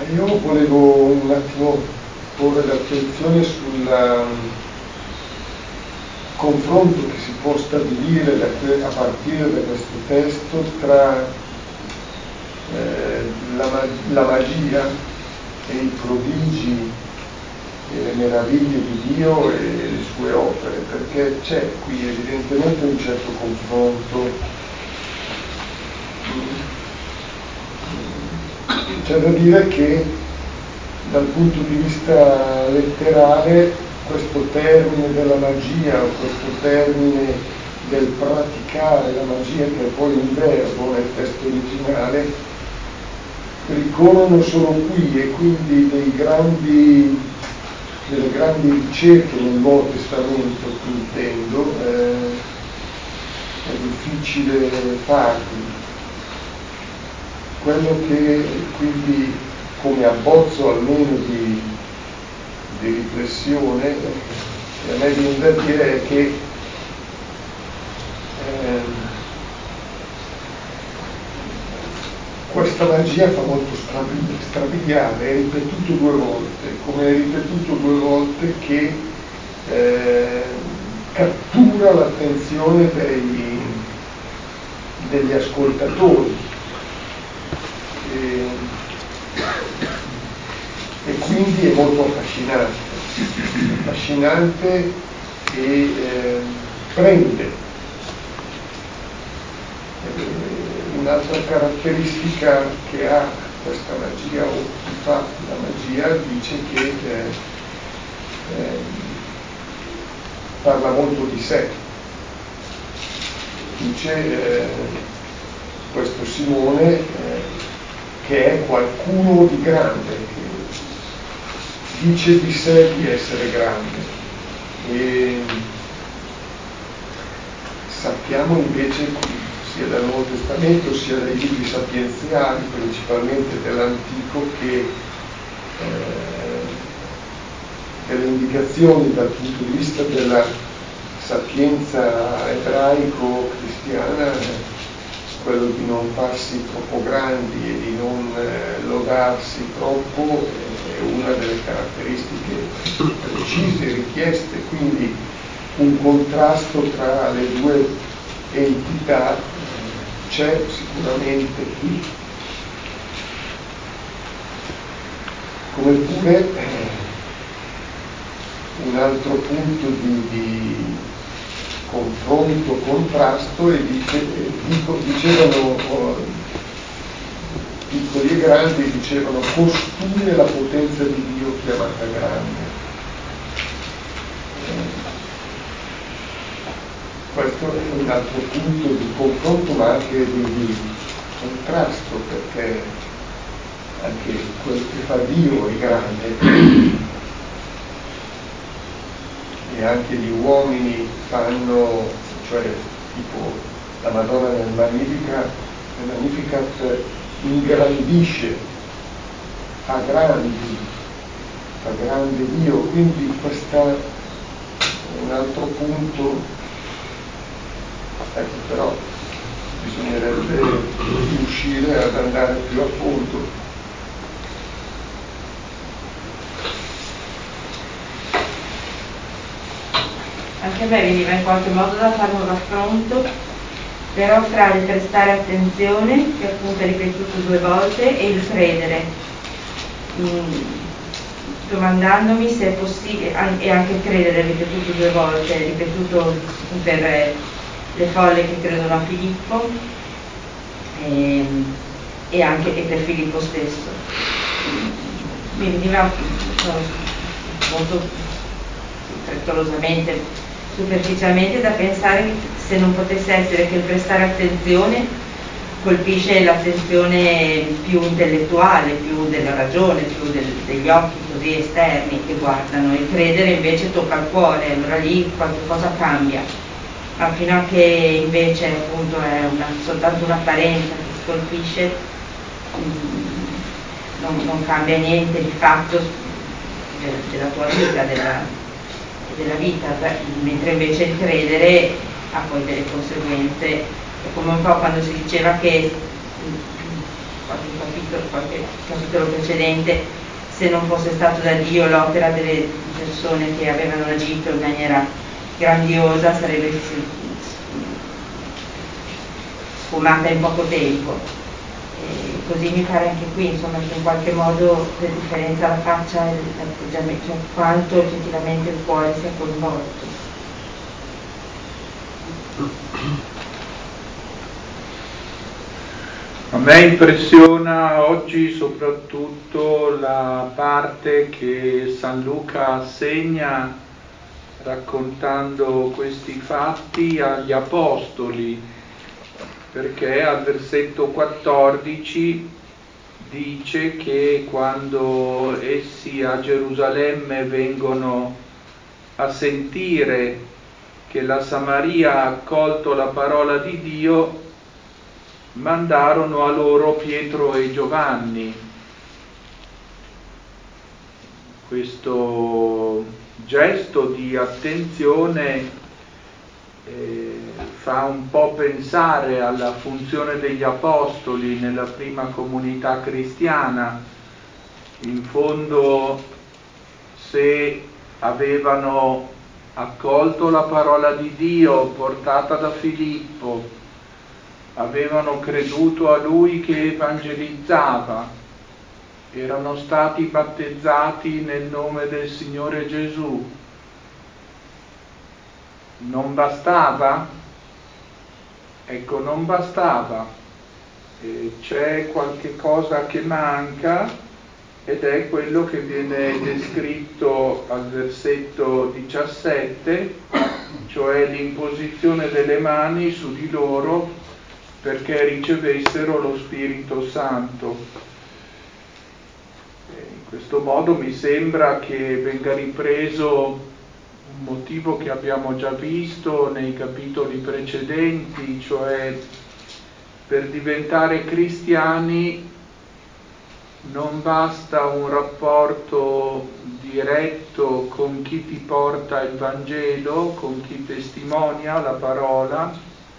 Io volevo un attimo porre l'attenzione sul confronto che si può stabilire a partire da questo testo tra la magia e i prodigi e le meraviglie di Dio e le sue opere, perché c'è qui evidentemente un certo confronto. C'è da dire che dal punto di vista letterale questo termine della magia o questo termine del praticare la magia, che è poi un verbo nel testo originale, ricorrono solo qui, e quindi delle grandi ricerche nel Nuovo Testamento, intendo, è difficile farli. Quello che quindi, come abbozzo almeno di riflessione, a me viene da dire è che questa magia fa molto strabiliare, è ripetuto 2 volte, come è ripetuto 2 volte che cattura l'attenzione degli ascoltatori. E quindi è molto affascinante e prende. Un'altra caratteristica che ha questa magia, o chi fa la magia, dice che parla molto di sé. Dice questo Simone che è qualcuno di grande, che dice di sé di essere grande, e sappiamo invece sia dal Nuovo Testamento sia dai libri sapienziali, principalmente dell'Antico, che delle indicazioni dal punto di vista della sapienza ebraico-cristiana, quello di non farsi troppo grandi e di non lodarsi troppo è una delle caratteristiche precise richieste, quindi un contrasto tra le 2 entità c'è sicuramente qui. Come pure un altro punto di confronto, contrasto, e dicevano piccoli e grandi, dicevano costui la potenza di Dio chiamata grande. Questo è un altro punto di confronto, ma anche di contrasto, perché anche quel che fa Dio è grande, e anche gli uomini fanno, cioè tipo la Madonna nel Magnificat ingrandisce, fa grande Dio, quindi questo è un altro punto. Ecco, però bisognerebbe riuscire ad andare più a fondo. Anche a me veniva in qualche modo da fare un raffronto, però fra il prestare attenzione, che appunto è ripetuto 2 volte, e il credere, domandandomi se è possibile, e anche il credere ripetuto 2 volte, ripetuto per le folle che credono a Filippo e anche per Filippo stesso. Mi veniva molto frettolosamente, superficialmente, da pensare che se non potesse essere che il prestare attenzione colpisce l'attenzione più intellettuale, più della ragione, più degli occhi così esterni che guardano, e credere invece tocca il cuore, allora lì qualche cosa cambia, ma fino a che invece appunto è soltanto un'apparenza che colpisce, non cambia niente di fatto della tua vita, della vita, mentre invece il credere ha poi delle conseguenze. È come un po' quando si diceva che qualche capitolo precedente, se non fosse stato da Dio l'opera delle persone che avevano agito in maniera grandiosa, sarebbe sfumata in poco tempo. E così mi pare anche qui, insomma, che in qualche modo la differenza la faccia e l'atteggiamento, cioè quanto effettivamente il cuore sia coinvolto. A me impressiona oggi soprattutto la parte che San Luca assegna raccontando questi fatti agli apostoli, perché al versetto 14 dice che quando essi a Gerusalemme vengono a sentire che la Samaria ha accolto la parola di Dio, mandarono a loro Pietro e Giovanni. Questo gesto di attenzione fa un po' pensare alla funzione degli apostoli nella prima comunità cristiana. In fondo, se avevano accolto la parola di Dio portata da Filippo, avevano creduto a lui che evangelizzava, erano stati battezzati nel nome del Signore Gesù, non bastava? Ecco, non bastava. C'è qualche cosa che manca ed è quello che viene descritto al versetto 17, cioè l'imposizione delle mani su di loro perché ricevessero lo Spirito Santo. In questo modo mi sembra che venga ripreso un motivo che abbiamo già visto nei capitoli precedenti, cioè per diventare cristiani non basta un rapporto diretto con chi ti porta il Vangelo, con chi testimonia la parola,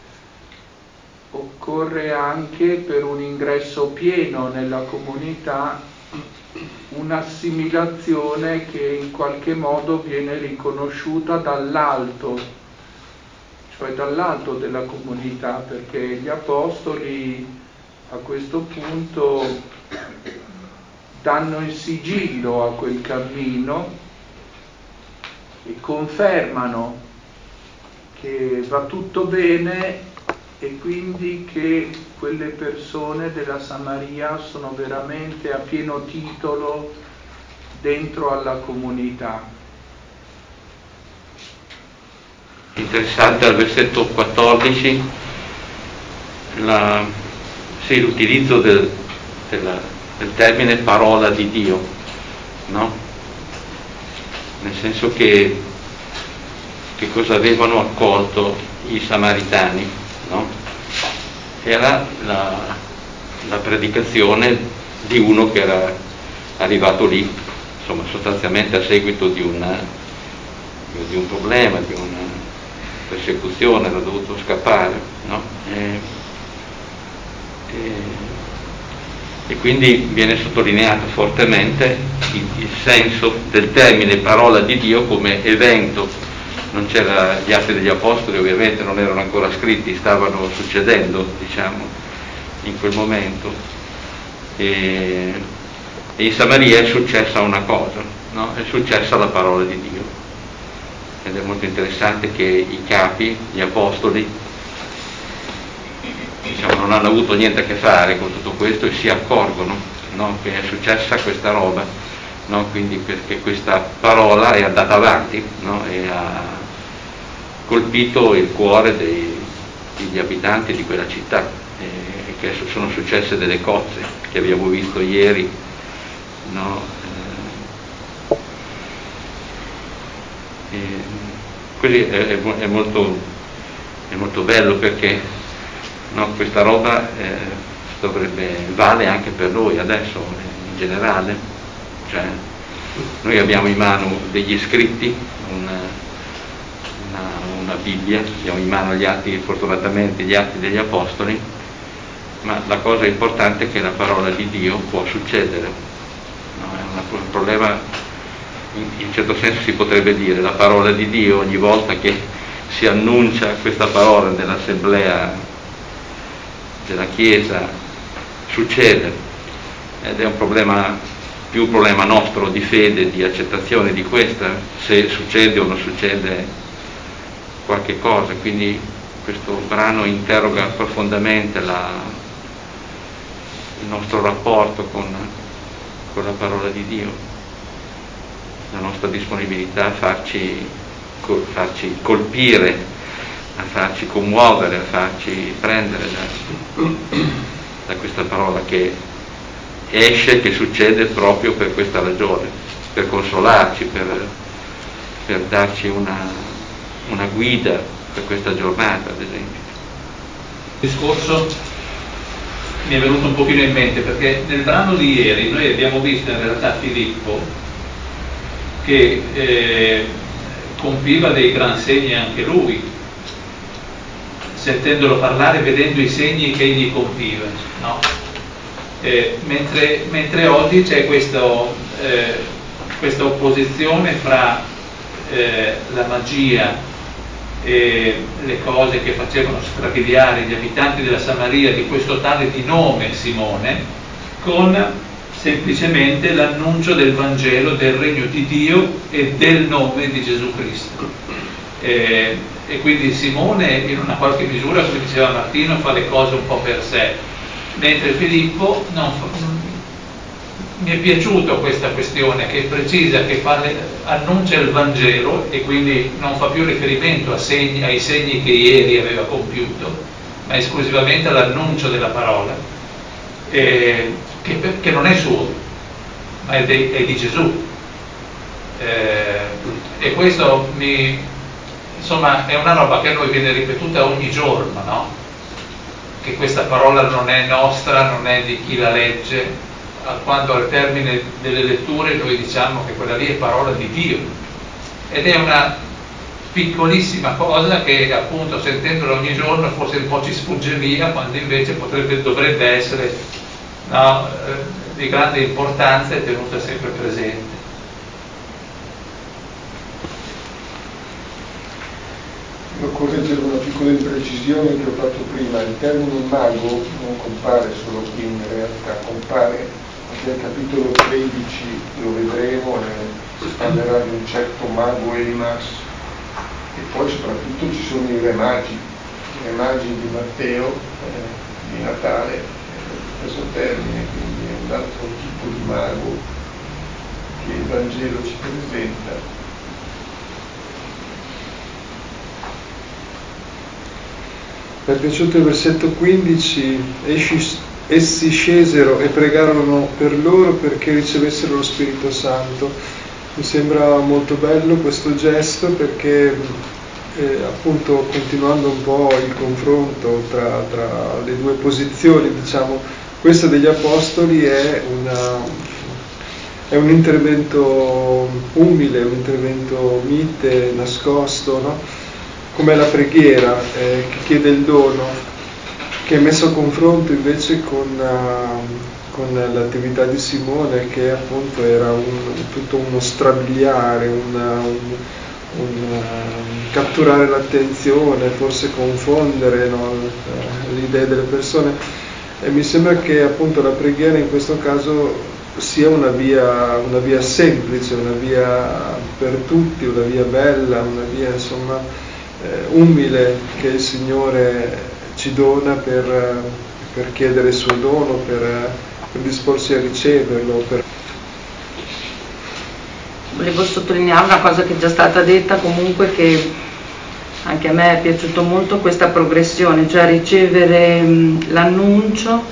occorre anche per un ingresso pieno nella comunità un'assimilazione che in qualche modo viene riconosciuta dall'alto, cioè dall'alto della comunità, perché gli apostoli a questo punto danno il sigillo a quel cammino e confermano che va tutto bene e quindi che quelle persone della Samaria sono veramente a pieno titolo dentro alla comunità. Interessante al versetto 14 l'utilizzo del termine parola di Dio, no? Nel senso che cosa avevano accolto i samaritani, no? Era la predicazione di uno che era arrivato lì, insomma, sostanzialmente a seguito di un problema, di una persecuzione, era dovuto scappare, no? E quindi viene sottolineato fortemente il senso del termine parola di Dio come evento. Non c'era, gli Atti degli Apostoli ovviamente non erano ancora scritti, stavano succedendo, diciamo, in quel momento, e in Samaria è successa una cosa, no? È successa la parola di Dio, ed è molto interessante che i capi, gli apostoli, diciamo, non hanno avuto niente a che fare con tutto questo e si accorgono, no? Che è successa questa roba, no? Quindi perché questa parola è andata avanti, no? E ha colpito il cuore degli abitanti di quella città, e che sono successe delle cose che abbiamo visto ieri, no? Così è molto bello perché, no, questa roba vale anche per noi adesso in generale, cioè noi abbiamo in mano degli scritti, una Bibbia, abbiamo in mano gli atti, fortunatamente gli Atti degli Apostoli, ma la cosa importante è che la parola di Dio può succedere, no? È un problema, in certo senso si potrebbe dire, la parola di Dio ogni volta che si annuncia questa parola nell'assemblea della Chiesa succede, ed è un problema, più un problema nostro di fede, di accettazione di questa, se succede o non succede qualche cosa. Quindi questo brano interroga profondamente il nostro rapporto con la parola di Dio, la nostra disponibilità a farci colpire, a farci commuovere, a farci prendere da questa parola che esce, che succede proprio per questa ragione, per consolarci, per darci una guida per questa giornata, ad esempio. Il discorso mi è venuto un pochino in mente perché nel brano di ieri noi abbiamo visto in realtà Filippo che compiva dei gran segni anche lui, sentendolo parlare, vedendo i segni che egli compiva, no? Mentre oggi c'è questa opposizione fra la magia e le cose che facevano strabiliare gli abitanti della Samaria di questo tale di nome Simone, con semplicemente l'annuncio del Vangelo, del regno di Dio e del nome di Gesù Cristo. E quindi Simone in una qualche misura, come diceva Martino, fa le cose un po' per sé, mentre Filippo mi è piaciuta questa questione che è precisa, che annuncia il Vangelo e quindi non fa più riferimento ai segni che ieri aveva compiuto, ma esclusivamente all'annuncio della parola, che non è suo, ma è di Gesù. E questo insomma è una roba che a noi viene ripetuta ogni giorno, no? Che questa parola non è nostra, non è di chi la legge, quando al termine delle letture noi diciamo che quella lì è parola di Dio, ed è una piccolissima cosa che appunto sentendola ogni giorno forse un po' ci sfugge via, quando invece dovrebbe essere, no, di grande importanza e tenuta sempre presente. Devo correggere una piccola imprecisione che ho fatto prima. Il termine mago non compare solo qui, in realtà compare anche al capitolo 13, lo vedremo, si parlerà di un certo mago Elimas, e poi soprattutto ci sono i re magi di Matteo, di Natale, lo stesso termine, quindi è un altro tipo di mago che il Vangelo ci presenta. Mi è piaciuto il versetto 15, essi scesero e pregarono per loro perché ricevessero lo Spirito Santo. Mi sembra molto bello questo gesto perché appunto continuando un po' il confronto tra le due posizioni, diciamo, questa degli Apostoli è un intervento umile, un intervento mite, nascosto, no? Come la preghiera che chiede il dono, che è messo a confronto invece con l'attività di Simone, che appunto era tutto uno strabiliare, un catturare l'attenzione, forse confondere, no, le idee delle persone. E mi sembra che appunto la preghiera in questo caso sia una via semplice, una via per tutti, una via bella, una via insomma umile che il Signore ci dona per chiedere il suo dono, per disporsi a riceverlo. Volevo sottolineare una cosa che è già stata detta comunque, che anche a me è piaciuto molto, questa progressione, cioè ricevere l'annuncio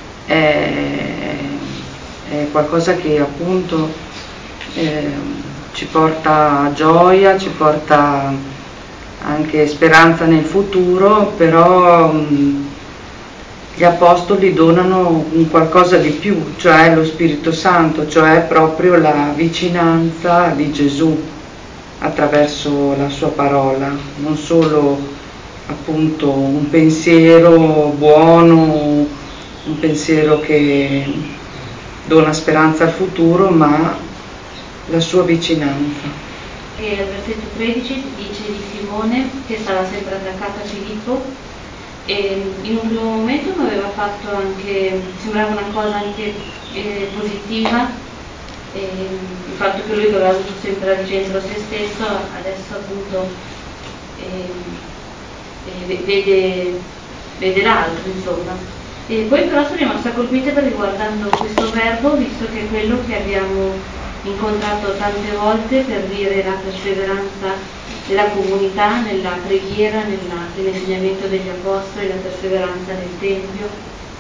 è qualcosa che appunto ci porta gioia, ci porta anche speranza nel futuro, però gli apostoli donano un qualcosa di più, cioè lo Spirito Santo, cioè proprio la vicinanza di Gesù attraverso la sua parola, non solo appunto un pensiero buono un pensiero che dona speranza al futuro, ma la sua vicinanza. E al versetto 13 dice di Simone che stava sempre attaccato a Filippo, e in un primo momento mi aveva fatto anche, sembrava una cosa anche positiva, il fatto che lui aveva avuto sempre al centro se stesso, adesso appunto vede l'altro, insomma. E poi però sono rimasta colpita riguardando questo verbo, visto che è quello che abbiamo incontrato tante volte per dire la perseveranza della comunità, nella preghiera, nell'insegnamento degli apostoli, la perseveranza nel Tempio.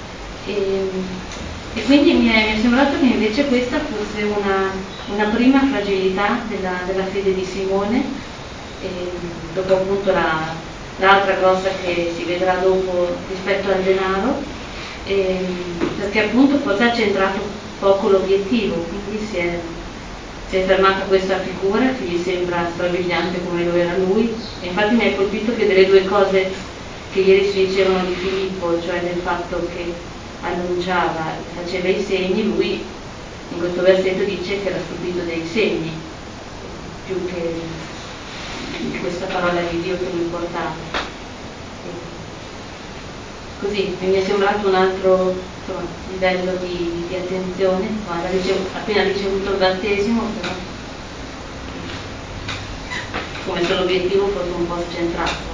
E quindi mi è sembrato che invece questa fosse una prima fragilità della fede di Simone, dopo appunto l'altra cosa che si vedrà dopo rispetto al denaro, perché appunto forse ha centrato poco l'obiettivo, quindi si è fermata questa figura che gli sembra strabiliante come lo era lui, e infatti mi ha colpito che delle due cose che ieri si dicevano di Filippo, cioè del fatto che annunciava, faceva i segni, lui in questo versetto dice che era stupito dei segni, più che di questa parola di Dio che lui portava. Così mi è sembrato un altro livello di attenzione, appena ricevuto il battesimo, però come se l'obiettivo fosse un po' scentrato.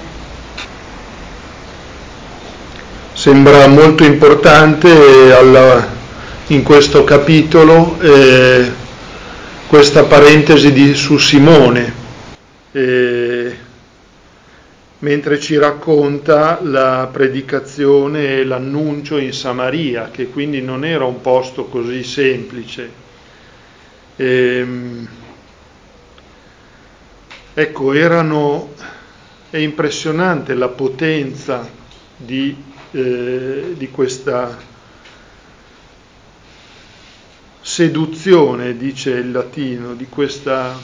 Sembra molto importante in questo capitolo questa parentesi su Simone, mentre ci racconta la predicazione e l'annuncio in Samaria, che quindi non era un posto così semplice. Ecco, è impressionante la potenza di questa seduzione, dice il latino, di questo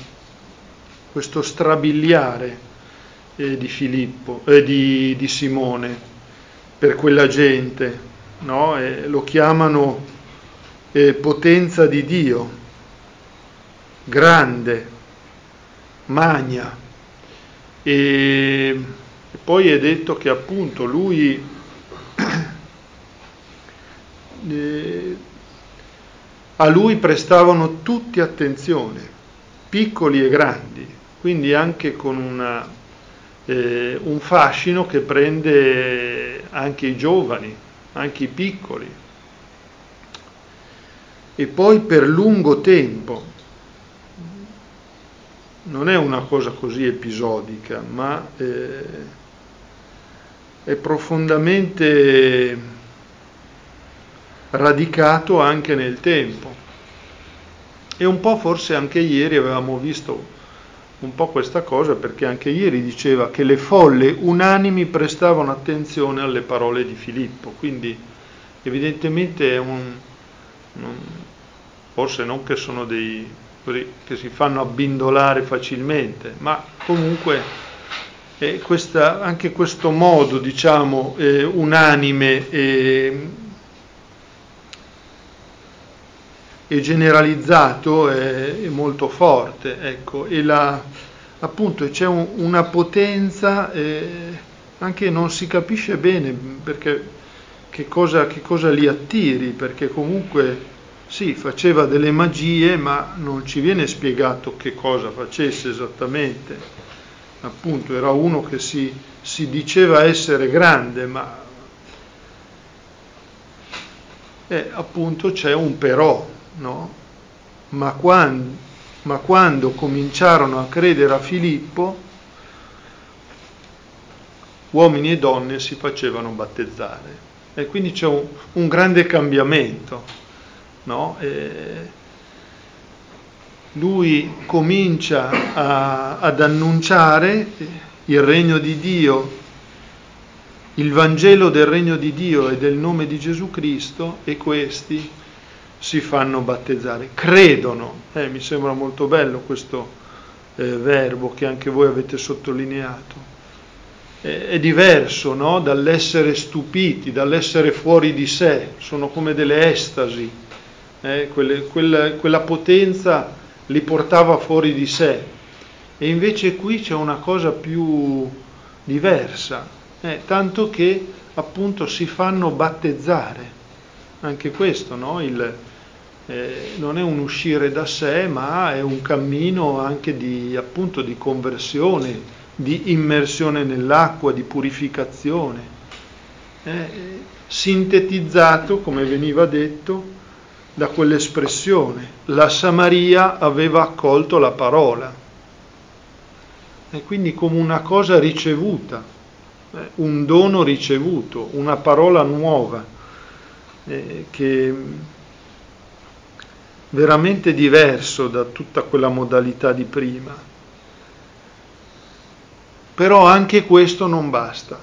strabiliare di Filippo, di Simone per quella gente, no? Lo chiamano potenza di Dio, grande, magna, e poi è detto che appunto lui a lui prestavano tutti attenzione, piccoli e grandi, quindi anche con un fascino che prende anche i giovani, anche i piccoli, e poi per lungo tempo. Non è una cosa così episodica, ma è profondamente radicato anche nel tempo. E un po' forse anche ieri avevamo visto un po' questa cosa, perché anche ieri diceva che le folle unanimi prestavano attenzione alle parole di Filippo, quindi evidentemente è forse non che sono dei che si fanno abbindolare facilmente, ma comunque anche questo modo, diciamo, unanime e generalizzato è molto forte, ecco, e appunto c'è una potenza, anche non si capisce bene perché che cosa li attiri, perché comunque sì, faceva delle magie, ma non ci viene spiegato che cosa facesse esattamente. Appunto era uno che si diceva essere grande, ma appunto c'è un però, no? Ma quando cominciarono a credere a Filippo, uomini e donne si facevano battezzare, e quindi c'è un grande cambiamento, no? Lui comincia ad annunciare il regno di Dio, il Vangelo del regno di Dio e del nome di Gesù Cristo, e questi si fanno battezzare, credono. Mi sembra molto bello questo verbo che anche voi avete sottolineato. è diverso, no? Dall'essere stupiti, dall'essere fuori di sé, sono come delle estasi, quella potenza li portava fuori di sé, e invece qui c'è una cosa più diversa, tanto che appunto si fanno battezzare, anche questo, no? Non è un uscire da sé, ma è un cammino anche appunto di conversione, di immersione nell'acqua, di purificazione, sintetizzato, come veniva detto, da quell'espressione: la Samaria aveva accolto la parola, e quindi come una cosa ricevuta, un dono ricevuto, una parola nuova, che veramente diverso da tutta quella modalità di prima. Però anche questo non basta.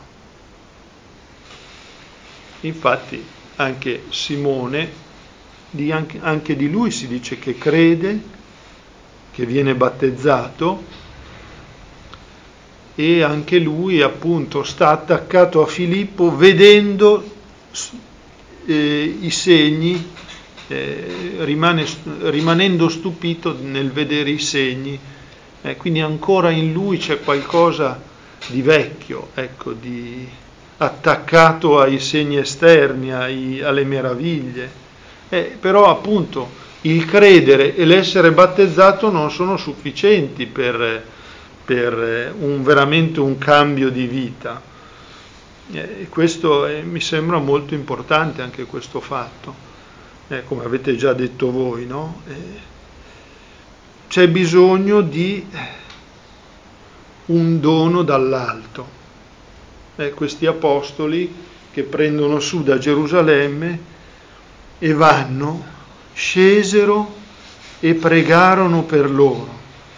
Infatti anche Simone, anche di lui si dice che crede, che viene battezzato, e anche lui appunto sta attaccato a Filippo vedendo i segni, rimanendo stupito nel vedere i segni, quindi ancora in lui c'è qualcosa di vecchio, ecco, di attaccato ai segni esterni, alle meraviglie, però appunto il credere e l'essere battezzato non sono sufficienti per veramente un cambio di vita. Questo mi sembra molto importante, anche questo fatto, come avete già detto voi, no? C'è bisogno di un dono dall'alto. Questi apostoli che prendono su da Gerusalemme e scesero e pregarono per loro.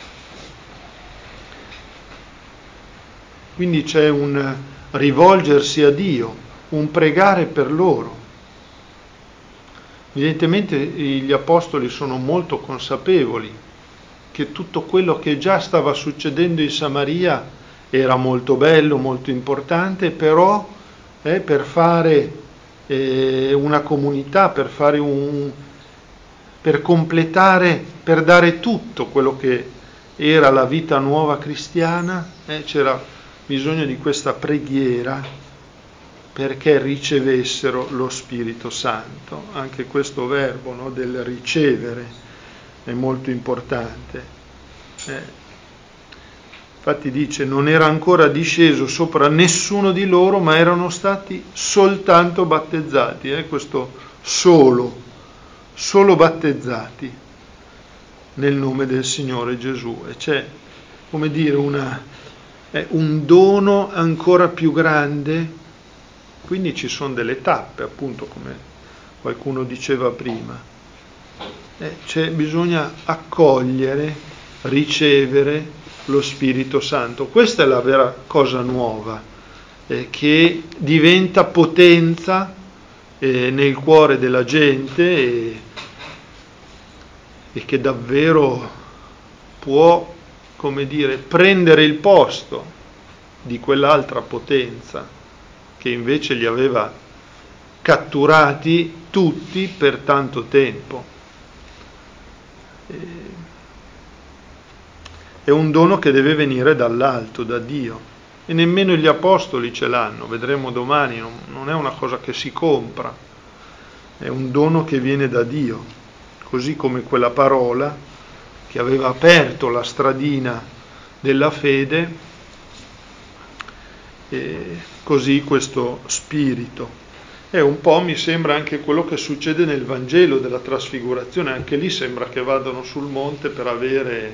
Quindi c'è un rivolgersi a Dio, un pregare per loro. Evidentemente gli apostoli sono molto consapevoli che tutto quello che già stava succedendo in Samaria era molto bello, molto importante, però per fare una comunità, per completare, per dare tutto quello che era la vita nuova cristiana, c'era bisogno di questa preghiera perché ricevessero lo Spirito Santo. Anche questo verbo, no, del ricevere è molto importante. Infatti dice: non era ancora disceso sopra nessuno di loro, ma erano stati soltanto battezzati. Questo solo battezzati nel nome del Signore Gesù. E c'è, come dire, un dono ancora più grande. Quindi ci sono delle tappe, appunto, come qualcuno diceva prima. Bisogna accogliere, ricevere lo Spirito Santo. Questa è la vera cosa nuova, che diventa potenza nel cuore della gente e che davvero può, come dire, prendere il posto di quell'altra potenza che invece li aveva catturati tutti per tanto tempo. È un dono che deve venire dall'alto, da Dio, e nemmeno gli apostoli ce l'hanno, vedremo domani, non è una cosa che si compra, è un dono che viene da Dio, così come quella parola che aveva aperto la stradina della fede, e così questo spirito. Un po' mi sembra anche quello che succede nel Vangelo della trasfigurazione, anche lì sembra che vadano sul monte per avere,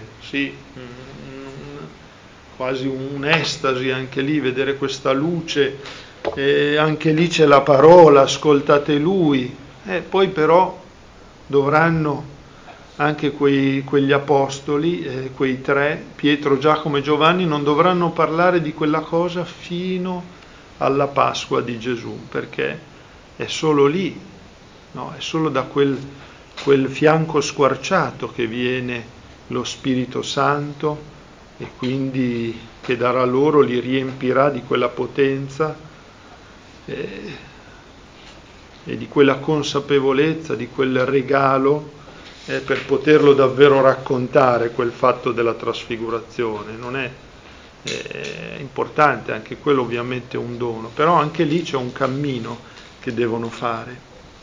quasi un'estasi, anche lì vedere questa luce, anche lì c'è la parola, ascoltate Lui, poi però dovranno anche quegli apostoli, quei tre, Pietro, Giacomo e Giovanni, non dovranno parlare di quella cosa fino alla Pasqua di Gesù, perché è solo lì, no? È solo da quel fianco squarciato che viene lo Spirito Santo e quindi che darà loro, li riempirà di quella potenza e di quella consapevolezza, di quel regalo per poterlo davvero raccontare, quel fatto della trasfigurazione. Non è importante, anche quello ovviamente è un dono, però anche lì c'è un cammino che devono fare.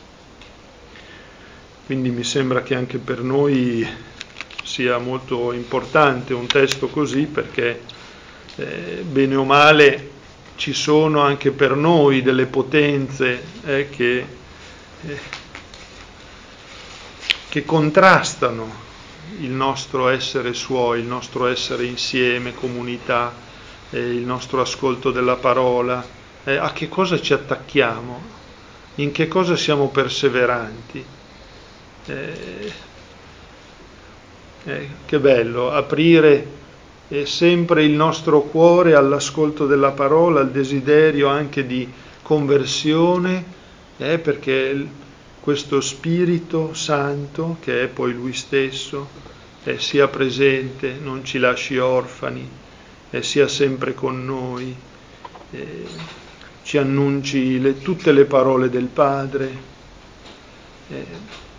Quindi mi sembra che anche per noi sia molto importante un testo così, perché bene o male ci sono anche per noi delle potenze che contrastano il nostro essere suoi, il nostro essere insieme, comunità, il nostro ascolto della parola. A che cosa ci attacchiamo? In che cosa siamo perseveranti? Che bello aprire sempre il nostro cuore all'ascolto della parola, al desiderio anche di conversione, perché questo Spirito Santo, che è poi Lui stesso, sia presente, non ci lasci orfani, sia sempre con noi, ci annunci tutte le parole del Padre.